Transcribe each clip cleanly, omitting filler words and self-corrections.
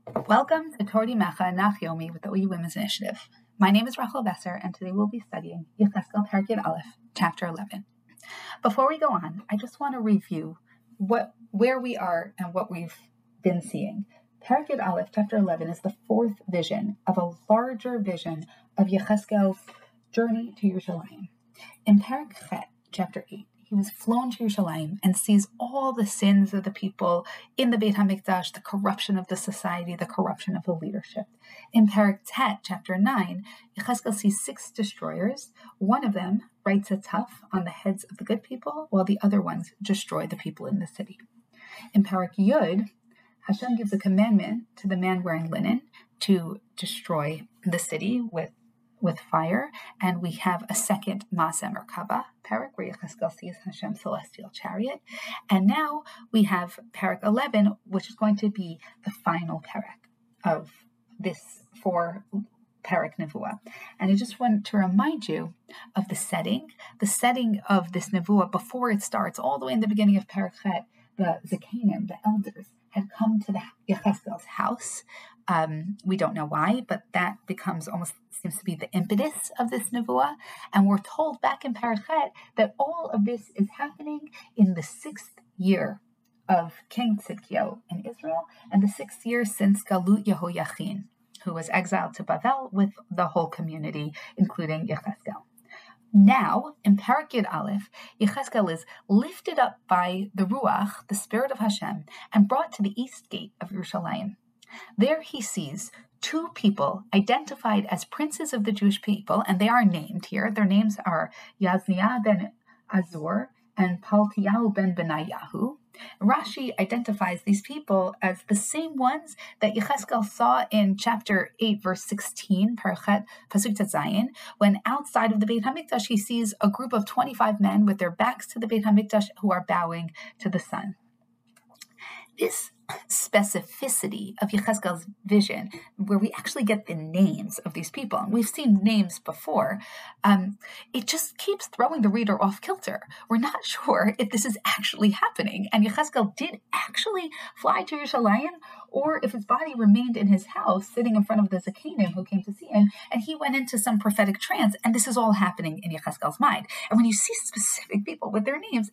Welcome to Torah Mecha and Nach Yomi with the OU Women's Initiative. My name is Rachel Besser, and today we'll be studying Yecheskel Perek Yud Aleph, Chapter 11. Before we go on, I just want to review where we are and what we've been seeing. Perek Yud Aleph, Chapter 11, is the fourth vision of a larger vision of Yecheskel's journey to Yerushalayim. In Perek Chet, Chapter 8, he was flown to Yerushalayim and sees all the sins of the people in the Beit HaMikdash, the corruption of the society, the corruption of the leadership. In Perek Tet, Chapter 9, Yecheskel sees 6 destroyers. One of them writes a tuff on the heads of the good people, while the other ones destroy the people in the city. In Perek Yud, Hashem gives a commandment to the man wearing linen to destroy the city with fire, and we have a second Maaseh Merkava Perek where Yecheskel sees Hashem's celestial chariot, and now we have Perek 11, which is going to be the final Perek of this 4 Perek Nevuah. And I just want to remind you of the setting of this Nevuah before it starts. All the way in the beginning of Perek Chet, the Zekanim, the elders, had come to the Yecheskel's house. We don't know why, but that seems to be the impetus of this nevuah. And we're told back in Perek Chet that all of this is happening in the 6th year of King Tzidkiyahu in Israel, and the 6th year since Galut Yehoyachin, who was exiled to Bavel with the whole community, including Yecheskel. Now, in Perek Yud Aleph, Yecheskel is lifted up by the Ruach, the Spirit of Hashem, and brought to the east gate of Yerushalayim. There he sees 2 people identified as princes of the Jewish people, and they are named here. Their names are Yazniah ben Azur and Paltiyahu ben Benayahu. Rashi identifies these people as the same ones that Yecheskel saw in chapter 8, verse 16, Perek Chet, Pasuk Zayin, when outside of the Beit HaMikdash he sees a group of 25 men with their backs to the Beit HaMikdash who are bowing to the sun. This specificity of Yecheskel's vision, where we actually get the names of these people, and we've seen names before, it just keeps throwing the reader off kilter. We're not sure if this is actually happening, and Yecheskel did actually fly to Yerushalayim, or if his body remained in his house, sitting in front of the Zekanim who came to see him, and he went into some prophetic trance, and this is all happening in Yecheskel's mind. And when you see specific people with their names,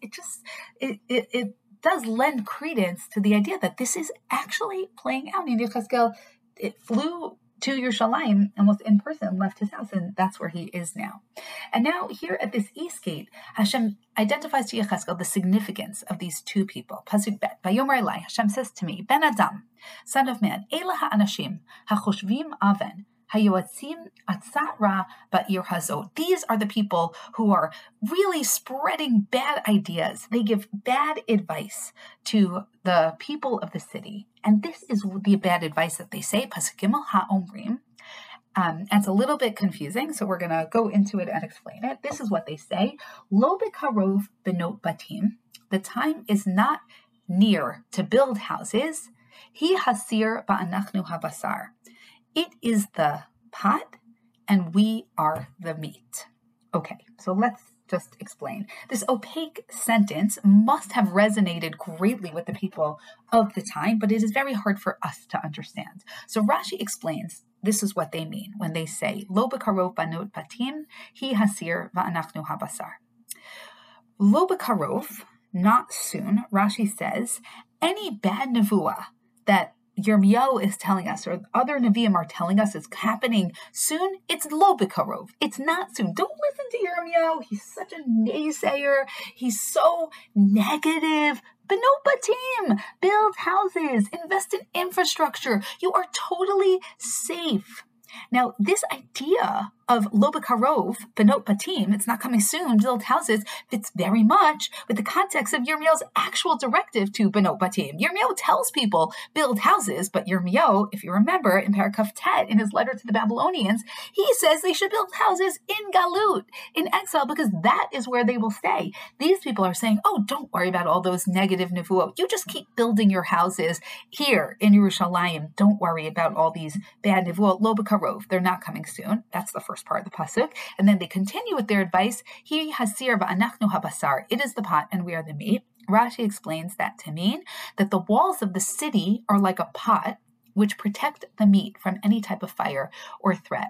it does lend credence to the idea that this is actually playing out. And Yecheskel, it flew to Yerushalayim and was in person, left his house, and that's where he is now. And now here at this east gate, Hashem identifies to Yecheskel the significance of these 2 people. Pasuk Bet, Vayomer Elai, Hashem says to me, Ben Adam, son of man, Ela ha'anashim, ha'choshvim aven, Hayotzim atzat ra ba'ir hazot. These are the people who are really spreading bad ideas. They give bad advice to the people of the city. And this is the bad advice that they say, Pasuk Gimel ha'omrim. And it's a little bit confusing, so we're going to go into it and explain it. This is what they say. Lo bekarov benot batim. The time is not near to build houses. Hi hasir ba'anachnu habasar. It is the pot, and we are the meat. Okay, so let's just explain. This opaque sentence must have resonated greatly with the people of the time, but it is very hard for us to understand. So Rashi explains this is what they mean when they say, Lo bekarov banot batim, hi hasir va'anachnu habasar. Lo bekarov, not soon, Rashi says, any bad nevuah that Yirmiyahu is telling us, or other Nevi'im are telling us is happening soon, it's lo bekarov. It's not soon. Don't listen to Yirmiyahu. He's such a naysayer. He's so negative. Benot batim, build houses, invest in infrastructure. You are totally safe. Now, this idea of lo bekarov, benot batim, it's not coming soon, build houses, fits very much with the context of Yirmiyahu's actual directive to benot batim. Yirmiyahu tells people, build houses, but Yirmiyahu, if you remember, in Perek Tet, in his letter to the Babylonians, he says they should build houses in Galut, in exile, because that is where they will stay. These people are saying, oh, don't worry about all those negative nevuot. You just keep building your houses here in Yerushalayim. Don't worry about all these bad nevuot, lo bekarov. They're not coming soon. That's the first part of the pasuk, and then they continue with their advice. Hi hasir va'anachnu habasar. It is the pot, and we are the meat. Rashi explains that to mean that the walls of the city are like a pot, which protect the meat from any type of fire or threat.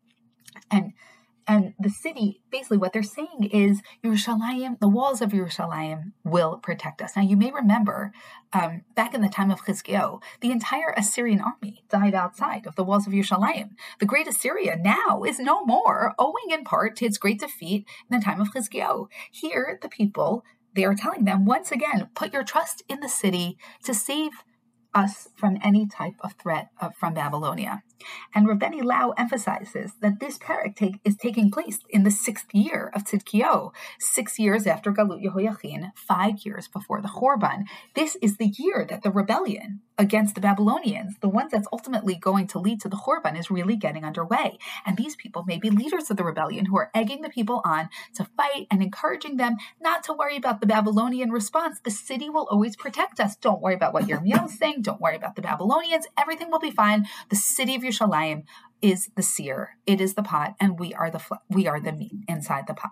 And the city, basically what they're saying is Yerushalayim, the walls of Yerushalayim will protect us. Now you may remember back in the time of Chizkiyahu, the entire Assyrian army died outside of the walls of Yerushalayim. The great Assyria now is no more, owing in part to its great defeat in the time of Chizkiyahu. Here, the people, they are telling them, once again, put your trust in the city to save us from any type of threat from Babylonia. And Rabbeinu Lau emphasizes that this parak is taking place in the 6th year of Tzidkiyahu, 6 years after Galut Yehoiachin, 5 years before the Chorban. This is the year that the rebellion against the Babylonians, the ones that's ultimately going to lead to the Chorban, is really getting underway. And these people may be leaders of the rebellion who are egging the people on to fight and encouraging them not to worry about the Babylonian response. The city will always protect us. Don't worry about what Yirmiyahu is saying. Don't worry about the Babylonians. Everything will be fine. The city of Yerushalayim is the seer. It is the pot, and we are the meat inside the pot.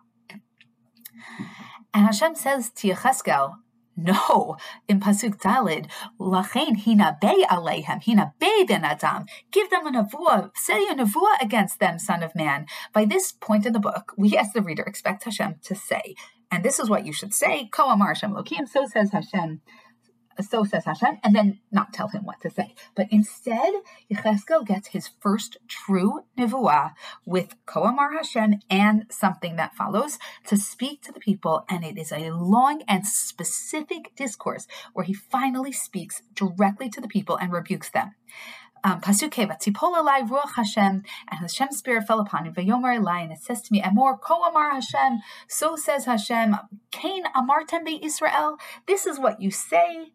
And Hashem says to Yecheskel, no, in Pasuk Daled, Lachein hina bei aleihem, hina bei ben adam. Give them a nevuah, say a nevuah against them, son of man. By this point in the book, we as the reader expect Hashem to say, and this is what you should say, Ko amar Hashem Elokim, so says Hashem, and then not tell him what to say. But instead, Yecheskel gets his first true nevuah with Ko amar Hashem and something that follows to speak to the people, and it is a long and specific discourse where he finally speaks directly to the people and rebukes them. Pasuk Keva, Tzipol alai ruach Hashem, and Hashem's spirit fell upon him. Vayomer elai, and it says to me, Amor ko amar Hashem, so says Hashem, Kain amartem be Israel. This is what you say,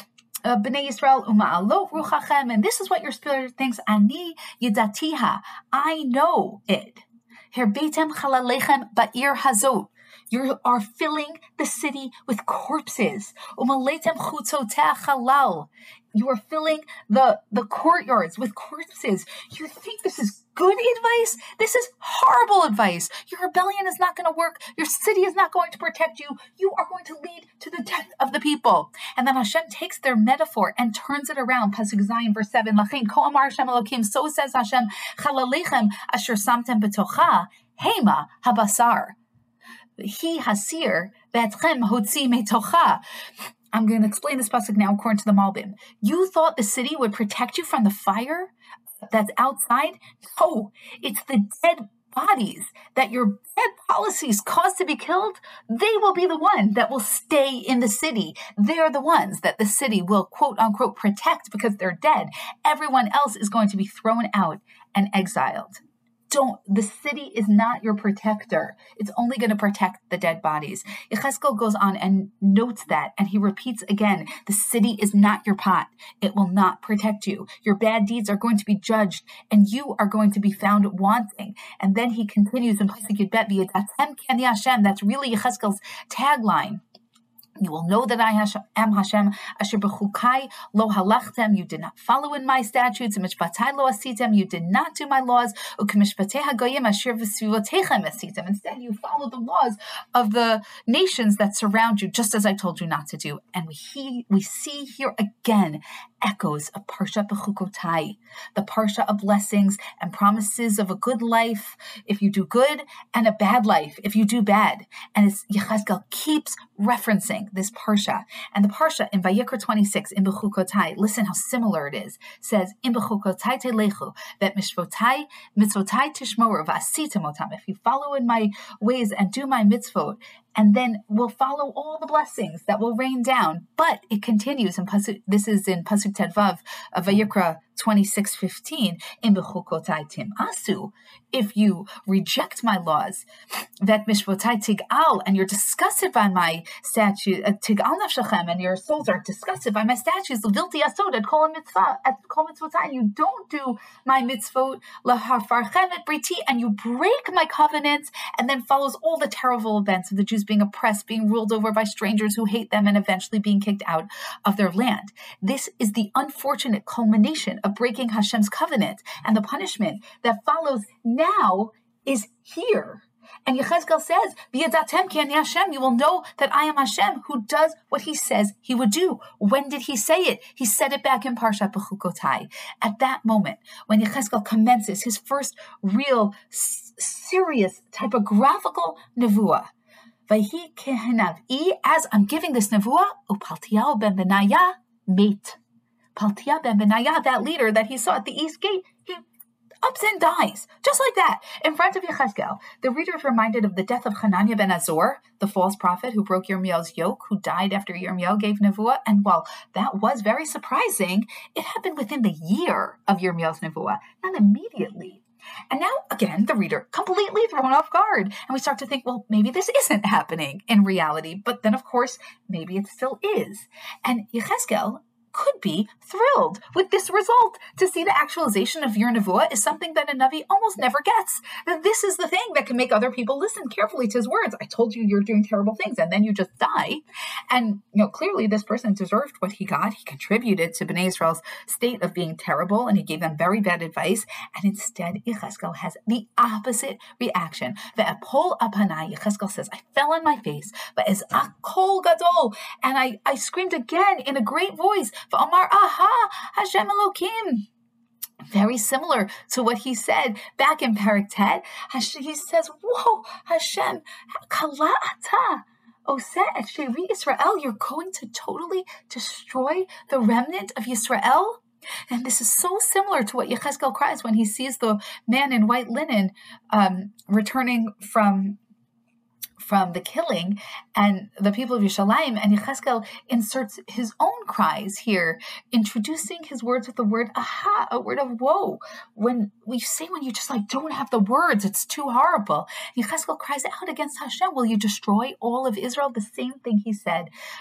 Bnei Yisrael, uma'alot ruchachem, and this is what your spirit thinks. Ani yidatiha, I know it. Herbetem chalalechem ba'ir hazot. You are filling the city with corpses. Umaletem chutzotea chalal. You are filling the courtyards with corpses. You think this is good advice? This is horrible advice. Your rebellion is not going to work. Your city is not going to protect you. You are going to lead to the death of the people. And then Hashem takes their metaphor and turns it around. Pasuk Zayin, verse 7. Lachein ko amar Hashem Elokim, so says Hashem, chalalechem asher samtem betocha, hema habasar. He hasir ve'etchem hotzi metocha. I'm going to explain this pasuk now according to the Malbim. You thought the city would protect you from the fire that's outside? No, it's the dead bodies that your bad policies cause to be killed. They will be the one that will stay in the city. They're the ones that the city will quote unquote protect because they're dead. Everyone else is going to be thrown out and exiled. The city is not your protector. It's only going to protect the dead bodies. Yecheskel goes on and notes that, and he repeats again, the city is not your pot. It will not protect you. Your bad deeds are going to be judged, and you are going to be found wanting. And then he continues in Pasuk Yudbet, V'yadatem k'ani Hashem. That's really Yecheskel's tagline. You will know that I am Hashem, asher b'chukai lo halachtem, you did not follow in my statutes, u'mishpatai lo asitem, you did not do my laws, u'k'mishpatei hagoyim asher v'svivotechem asitem. Instead, you followed the laws of the nations that surround you, just as I told you not to do. And we see here again echoes of Parsha Bechukotai, the Parsha of blessings and promises of a good life if you do good, and a bad life if you do bad. And Yecheskel keeps referencing this Parsha. And the Parsha in Vayikra 26, in Bechukotai, listen how similar it is, says, in Bechukotai telechu, that mitzvotai tishmoru v'asitem otam. If you follow in my ways and do my mitzvot, and then we'll follow all the blessings that will rain down. But it continues, in Pasuk, this is in Pasuk Tedvav of Vayikra 26:15, in Bechukotai tim asu. If you reject my laws, that mishvotai tigal, and you're disgusted by my statute, tigal nafshachem, and your souls are disgusted by my statutes, vilti asod at kol mitzvotai, you don't do my mitzvot, laharfarchem et briti, and you break my covenants, and then follows all the terrible events of the Jews being oppressed, being ruled over by strangers who hate them, and eventually being kicked out of their land. This is the unfortunate culmination of breaking Hashem's covenant, and the punishment that follows now is here. And Yechezkel says, "V'yadatem ki ani Hashem," you will know that I am Hashem who does what he says he would do. When did he say it? He said it back in Parshat Bechukotai. At that moment, when Yechezkel commences his first real, serious, typographical nevuah, Vayhi kehenavi, as I'm giving this nevuah, Paltiel ben Benaiah met. Paltiel ben Benaiah, that leader that he saw at the east gate, he ups and dies, just like that, in front of Yechezkel. The reader is reminded of the death of Hananiah ben Azor, the false prophet who broke Yirmiyahu's yoke, who died after Yirmiyahu gave nevuah. And while that was very surprising, it happened within the year of Yirmiyahu's nevuah, not immediately. And now, again, the reader completely thrown off guard. And we start to think, well, maybe this isn't happening in reality. But then, of course, maybe it still is. And Yechezkel could be thrilled with this result. To see the actualization of your nevuah is something that a Navi almost never gets. That this is the thing that can make other people listen carefully to his words. I told you you're doing terrible things, and then you just die. And clearly this person deserved what he got. He contributed to Bnei Israel's state of being terrible, and he gave them very bad advice. And instead, Yechezkel has the opposite reaction. Ve'apol apanai, Yechezkel says, I fell on my face, but as akol gadol, and I screamed again in a great voice. V'amar aha, Hashem Elokim. Very similar to what he said back in Perek Tet. He says, whoa, Hashem, kala'ata. Oseh et Shevi Israel, you're going to totally destroy the remnant of Yisrael? And this is so similar to what Yechezkel cries when he sees the man in white linen returning from the killing and the people of Yerushalayim, and Yechezkel inserts his own cries here, introducing his words with the word aha, a word of woe. When you just don't have the words, it's too horrible. Yechezkel cries out against Hashem, will you destroy all of Israel? The same thing he said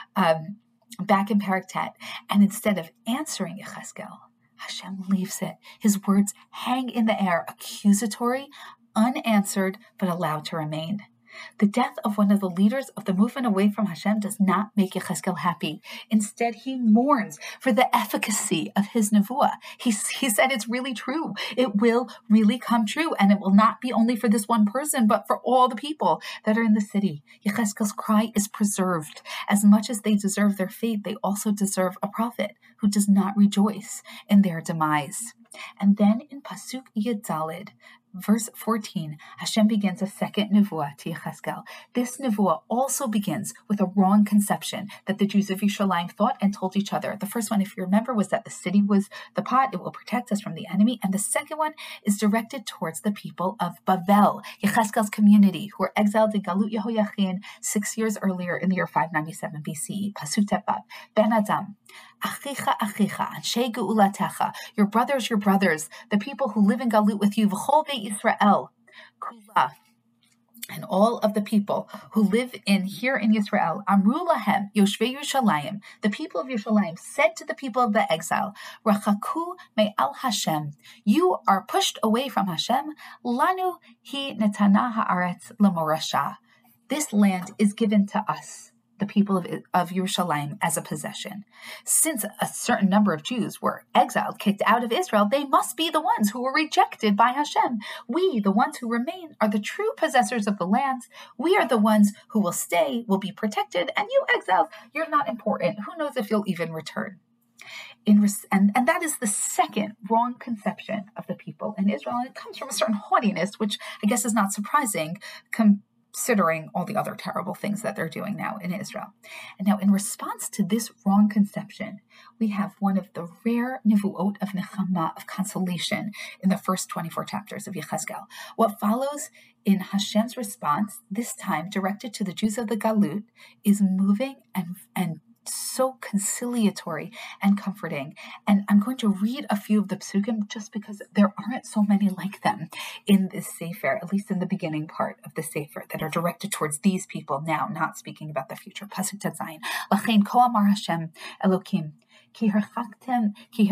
back in Perek Tet. And instead of answering Yechezkel, Hashem leaves it. His words hang in the air, accusatory, unanswered, but allowed to remain. The death of one of the leaders of the movement away from Hashem does not make Yechezkel happy. Instead, he mourns for the efficacy of his nevuah. He said it's really true. It will really come true, and it will not be only for this one person, but for all the people that are in the city. Yechezkel's cry is preserved. As much as they deserve their fate, they also deserve a prophet who does not rejoice in their demise. And then in Pasuk Yud Daled, verse 14, Hashem begins a second nevuah to Yechezkel. This nevuah also begins with a wrong conception that the Jews of Yerushalayim thought and told each other. The first one, if you remember, was that the city was the pot, it will protect us from the enemy. And the second one is directed towards the people of Bavel, Yechezkel's community, who were exiled in Galut Yehoiachin 6 years earlier in the year 597 BCE. Pasuk Tevav, Ben Adam, Achicha, Achicha, Anshe Geulatecha, your brothers, the people who live in Galut with you, V'chol Israel, Kula, and all of the people who live here in Israel, Amru lahem, Yoshvei Yerushalayim, the people of Yerushalayim said to the people of the exile, Rachaku me'al Hashem, you are pushed away from Hashem, Lanu hi netana haaretz lemorasha, this land is given to us, the people of Yerushalayim, as a possession. Since a certain number of Jews were exiled, kicked out of Israel, they must be the ones who were rejected by Hashem. We, the ones who remain, are the true possessors of the lands. We are the ones who will stay, will be protected, and you exiles, you're not important. Who knows if you'll even return? And that is the second wrong conception of the people in Israel. And it comes from a certain haughtiness, which I guess is not surprising, considering all the other terrible things that they're doing now in Israel. And now, in response to this wrong conception, we have one of the rare nivuot of nechama, of consolation, in the first 24 chapters of Yechezkel. What follows in Hashem's response, this time directed to the Jews of the Galut, is moving and so conciliatory and comforting. And I'm going to read a few of the psukim just because there aren't so many like them in this sefer, at least in the beginning part of the sefer, that are directed towards these people now, not speaking about the future. Pasuk Tet-Zayin. Lachein ko amar Hashem Elokim, Ki herchaktim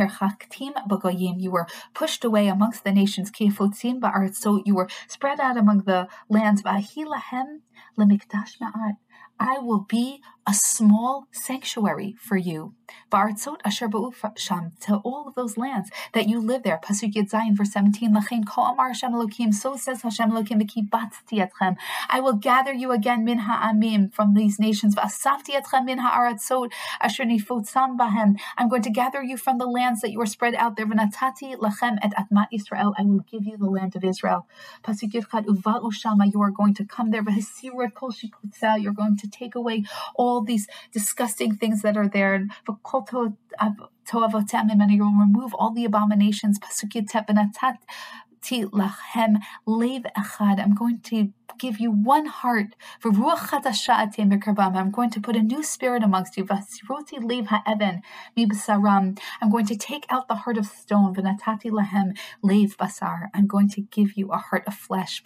b'goyim, you were pushed away amongst the nations. Ki efotzim ba'aretz, so you were spread out among the lands. V'ahi lahem lemikdash ma'at, I will be a small sanctuary for you. Ba'artzot asher ba'u sham, to all of those lands that you live there. Pasuk Yud Zayin, verse 17. Lachein ko amar Hashem Elokim, so says Hashem Elokim, v'kibatzti etchem. I will gather you again min ha'amim, from these nations. V'asafti etchem min ha'aratzot asher nifotzam bahem. I'm going to gather you from the lands that you were spread out there. V'natati lachem et atmat Yisrael. I will give you the land of Israel. Pasuk Yud Chad, uva'u shama, you are going to come there. V'hasiru et kol shikutza, you're going to take away all these disgusting things that are there, and you will remove all the abominations. I'm going to give you one heart. I'm going to put a new spirit amongst you. I'm going to take out the heart of stone. I'm going to give you a heart of flesh.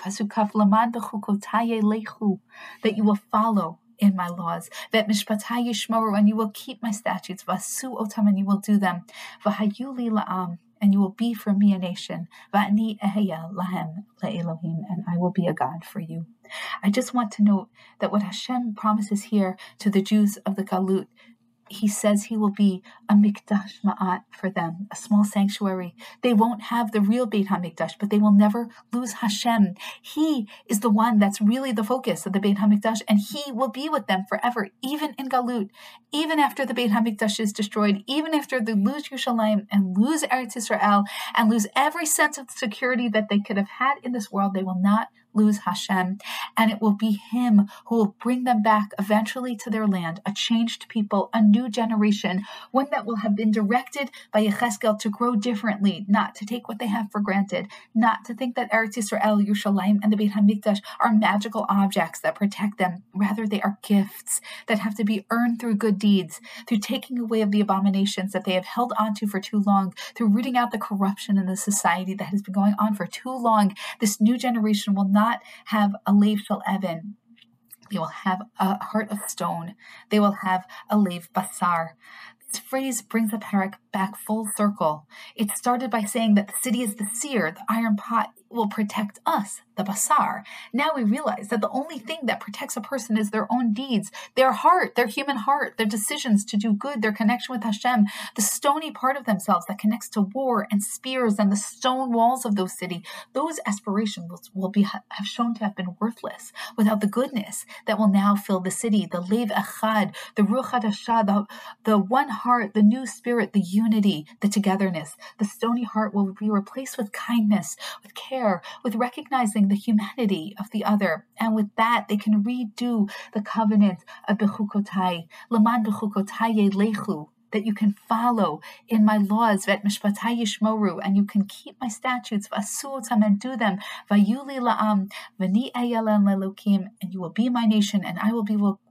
That you will follow in my laws, that mishpatai yishmoru, and you will keep my statutes, vasu otam, and you will do them, vahayu li la'am, and you will be for me a nation, va'ani eheya lahem le'elohim, and I will be a God for you. I just want to note that what Hashem promises here to the Jews of the Galut, he says he will be a mikdash ma'at for them, a small sanctuary. They won't have the real Beit HaMikdash, but they will never lose Hashem. He is the one that's really the focus of the Beit HaMikdash, and he will be with them forever, even in Galut, even after the Beit HaMikdash is destroyed, even after they lose Yerushalayim and lose Eretz Yisrael and lose every sense of security that they could have had in this world. They will not lose Hashem, and it will be him who will bring them back eventually to their land, a changed people, a new generation, one that will have been directed by Yecheskel to grow differently, not to take what they have for granted, not to think that Eretz Yisrael, Yerushalayim, and the Beit HaMikdash are magical objects that protect them. Rather, they are gifts that have to be earned through good deeds, through taking away of the abominations that they have held onto for too long, through rooting out the corruption in the society that has been going on for too long. This new generation will not have a lev shel even. They will have a heart of stone. They will have a lev basar. This phrase brings the parak back full circle. It started by saying that the city is the seer, the iron pot will protect us, the basar. Now we realize that the only thing that protects a person is their own deeds, their heart, their human heart, their decisions to do good, their connection with Hashem, the stony part of themselves that connects to war and spears and the stone walls of those cities. Those aspirations will have shown to have been worthless without the goodness that will now fill the city, the lev echad, the ruach hadashah, the one heart, the new spirit, the unity, the togetherness. The stony heart will be replaced with kindness, with care, with recognizing the humanity of the other. And with that, they can redo the covenant of Bechukotai, Laman Bechukotai Lechu, that you can follow in my laws, Vet Mishpatai Yishmoru, and you can keep my statutes, Vasuotam, and do them, Vayuli La'am, Vani Ayalan Lelokim, and you will be my nation, and I will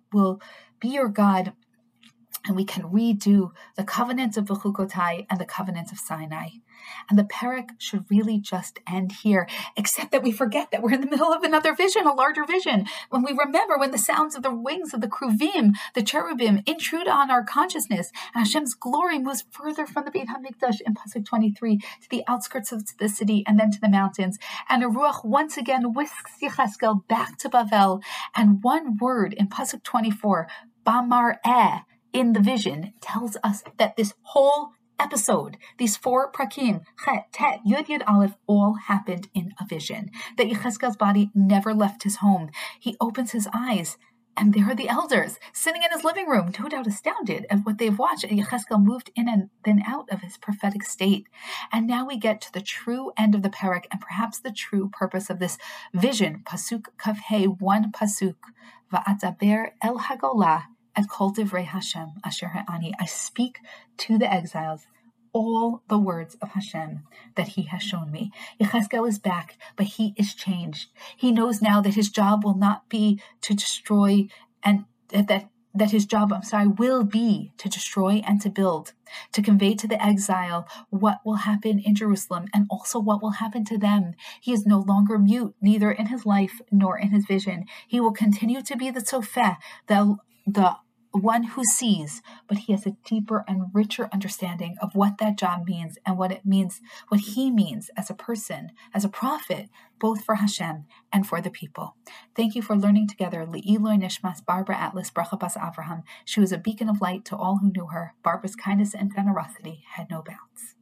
be your God. And we can redo the covenant of Bechukotai and the covenant of Sinai. And the parak should really just end here, except that we forget that we're in the middle of another vision, a larger vision. When we remember when the sounds of the wings of the Kruvim, the cherubim, intrude on our consciousness, and Hashem's glory moves further from the Beit HaMikdash in Pasuk 23 to the outskirts of the city and then to the mountains. And a ruach once again whisks Yecheskel back to Bavel. And one word in Pasuk 24, Bamar in the vision, tells us that this whole episode, these 4 prakim, Chet, Tet, Yud, Yud, Aleph, all happened in a vision. That Yecheskel's body never left his home. He opens his eyes, and there are the elders sitting in his living room, no doubt astounded at what they've watched. And Yecheskel moved in and then out of his prophetic state. And now we get to the true end of the parak, and perhaps the true purpose of this vision. Pasuk Kaf He, 1 pasuk, Va'ataber el Hagolah, at Kol Divrei Hashem Asher Ha'ani. I speak to the exiles all the words of Hashem that he has shown me. Yecheskel is back, but he is changed. He knows now that his job will not be to destroy, and that his job, will be to destroy and to build, to convey to the exile what will happen in Jerusalem and also what will happen to them. He is no longer mute, neither in his life nor in his vision. He will continue to be the tzofeh, the one who sees, but he has a deeper and richer understanding of what that job means and what it means, what he means as a person, as a prophet, both for Hashem and for the people. Thank you for learning together Le'iloi Nishmas Barbara Atlas Bracha Bas Avraham. She was a beacon of light to all who knew her. Barbara's kindness and generosity had no bounds.